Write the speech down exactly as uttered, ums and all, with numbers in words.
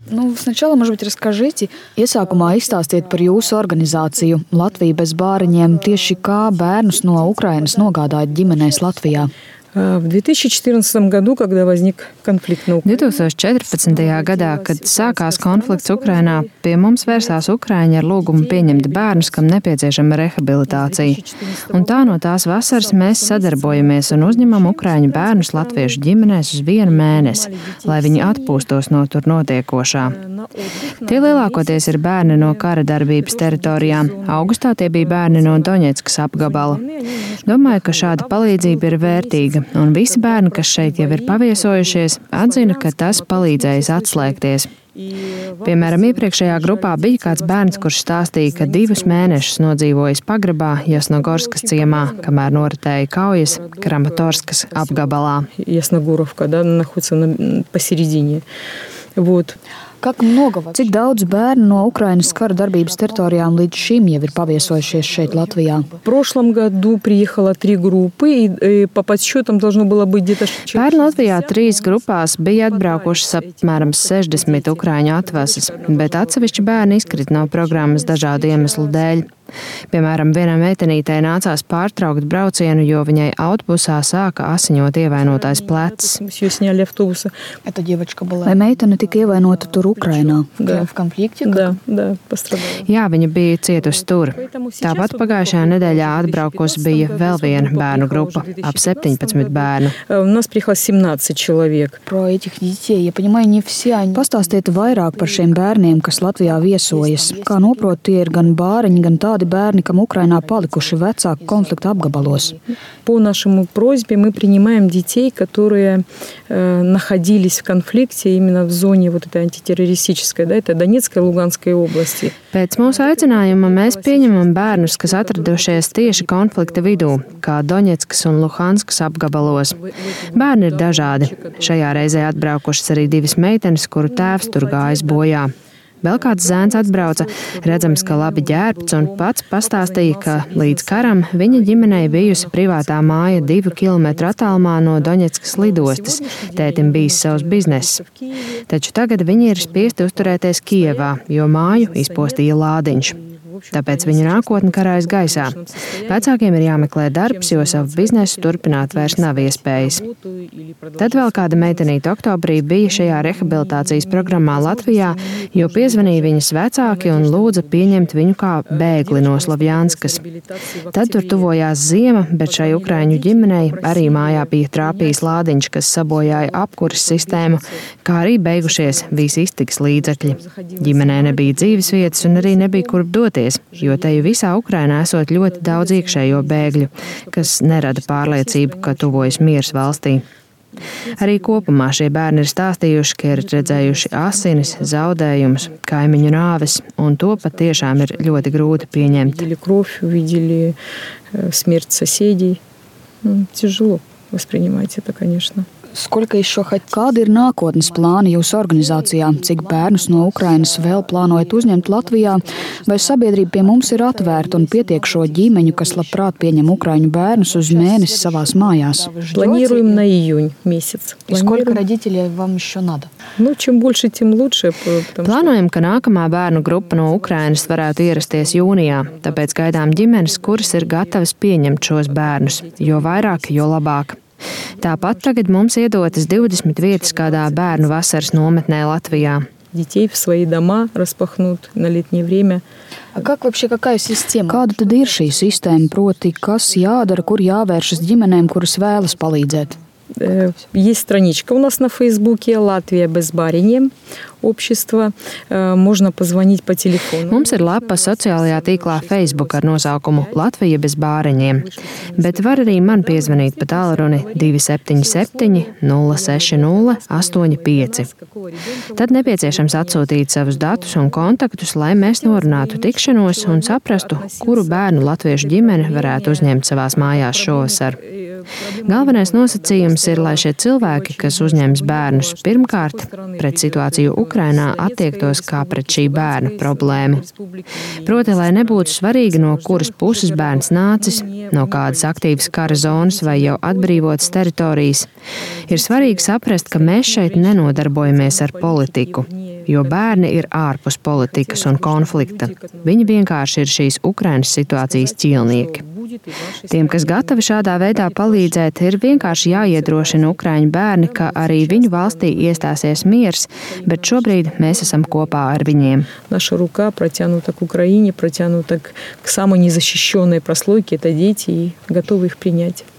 Nu, sначала, может быть, расскажите. Iesākumā izstāstiet par jūsu organizāciju Latvija bez bāriņiem. Tieši kā bērnus no Ukrainas nogādājat ģimenēs Latvijā? В две тысячи четырнадцатом году, когда возник конфликт на Украине. divi tūkstoši četrpadsmitajā gadā, kad sākās konflikts Ukrainā, pie mums vērsās Ukraiņi ar lūgumu pieņemt bērnus, kam nepieciešama rehabilitācija. Un tā no tās vasaras mēs sadarbojamies un uzņemam Ukraiņu bērnus latviešu ģimenēs uz vienu mēnesi, lai viņi atpūstos no tur notiekošā. Tie lielākoties ir bērni no kara darbības teritorijām. Augustā tie bija bērni no Doņetskas apgabala. Domāju, ka šāda palīdzība ir vērtīga, un visi bērni, kas šeit jau ir paviesojušies, atzina, ka tas palīdzējis atslēgties. Piemēram, iepriekšējā grupā bija kāds bērns, kurš stāstīja, ka divus mēnešus nodzīvojis pagrabā Jasnogorskas ciemā, kamēr noritēja kaujas Kramatorskas apgabalā. Ясногоровка, да, находится на, посередине. Вот. Cik daudz bērnu no Ukrainas kara darbības teritorijām līdz šim jau ir paviesojušies šeit Latvijā? В прошлом году приехало три группы, и по подсчетам должно было быть где-то... Pērn Latvijā trīs grupās bija atbraukušas apmēram sešdesmit ukraiņu atvases, bet atsevišķi bērni izkrita no programmas dažādu iemeslu dēļ. Piemēram, vienai meitenītei nācās pārtraukt braucienu, jo viņai autobusā sāka asiņot ievainotais plecs. Vai meitene tika ievainota tur Ukrainā? Da. Da, da, Jā, viņa bija cietusi tur. Tāpat pagājušajā nedēļā atbraukusi bija vēl viena bērnu grupa, ap septiņpadsmit bērnu. Pastāstiet vairāk par šiem bērniem, kas Latvijā viesojas. Kā noprot, tie ir gan bāriņi, gan tādi бērни, kam Украинā palikuši vecāku konfliktu apgabalos. По нашему просьбе мы принимаем детей, которые э, находились в конфликте именно в зоне вот этой антитеррористической, да, это Донецкой и Луганской области. Pēc mūsu aicinājuma mēs pieņemam bērnus, kas atradušies tieši konflikta vidū, kā Doņetskas un Luhanskas apgabalos. Bērni ir dažādi. Šajā reizē atbraukušas arī divas meitenes, kuru tēvs tur gājis bojā. Vēl kāds zēns atbrauca, redzams, ka labi ģērbts, un pats pastāstīja, ka līdz karam viņa ģimenei bijusi privātā māja divu kilometru attālumā no Doņetskas lidostas. Tētim bijis savs bizness. Taču tagad viņi ir spiesti uzturēties Kijevā, jo māju izpostīja lādiņš. Tāpēc viņa nākotne karājas gaisā. Vecākiem ir jāmeklē darbs, jo savu biznesu turpināt vairs nav iespējas. Tad vēl kāda meitenīte oktobrī bija šajā rehabilitācijas programmā Latvijā, jo piezvanīja viņas vecāki un lūdza pieņemt viņu kā bēgli no Slavjanskas. Tad tur tuvojās ziema, bet šai ukraiņu ģimenei arī mājā bija trāpījis lādiņš, kas sabojāja apkuras sistēmu, kā arī beigušies visi iztikas līdzekļi. Ģimenē nebija dzīves vietas un arī nebija kurp doties, jo te jau visā Ukrainā esot ļoti daudz iekšējo bēgļu, kas nerada pārliecību, ka tuvojas miers valstī. Arī kopumā šie bērni ir stāstījuši, ka ir redzējuši asinis, zaudējumus, kaimiņu nāves, un to pat tiešām ir ļoti grūti pieņemt. Тяжело воспринимать это, конечно. Kādi ir nākotnes plāni jūsu organizācijā? Cik bērnus no Ukrainas vēl plānojat uzņemt Latvijā? Vai sabiedrība pie mums ir atvērta un pietiek šo ģimeņu, kas labprāt pieņem ukraiņu bērnus uz mēnesi savās mājās? Планируем на июнь месяц. Сколько родителей вам еще надо? Nu, čem больше, tiem лучше. Plānojam, ka nākamā bērnu grupa no Ukrainas varētu ierasties jūnijā, tāpēc gaidām ģimenes, kuras ir gatavas pieņemt šos bērnus, jo vairāk, jo labāk. Tāpat tagad mums iedotas divdesmit vietas kādā bērnu vasaras nometnē Latvijā. Детей в свои дома распахнут на летнее время. Kāda tad ir šī sistēma, proti, kas jādara, kur jāvēršas ģimenēm, kuras vēlas palīdzēt? Есть страничка у нас на Фейсбуке «Латвия без бариņiem» общество. Можно позвонить по телефону. Mums ir lapa sociālajā tīklā Facebook ar nosaukumu Latvija bez bāriņiem, bet var arī man piezvanīt pa tālruni divi septiņi septiņi nulle seši nulle astoņi pieci. Tad nepieciešams atsūtīt savus datus un kontaktus, lai mēs norunātu tikšanos un saprastu, kuru bērnu latviešu ģimene varētu uzņemt savās mājās šovasar. Galvenais nosacījums ir, lai šie cilvēki, kas uzņems bērnus, pirmkārt pret situāciju Ukrainā attiektos kā pret šī bērna problēmu. Proti, lai nebūtu svarīgi, no kuras puses bērns nācis, no kādas aktīvas kara zonas vai jau atbrīvotas teritorijas. Ir svarīgi saprast, ka mēs šeit nenodarbojamies ar politiku, jo bērni ir ārpus politikas un konflikta. Viņi vienkārši ir šīs Ukrainas situācijas ķīlnieki. Tiem, kas gatavi šādā veidā palīdzēt, ir vienkārši jāiedrošina ukraiņu bērni, ka arī viņu valstī iestāsies miers, bet šobrīd mēs esam kopā ar viņiem. Наша рука протянута к Украине, протянута к самой незащищенной прослойке, это дети, и готовы их принять.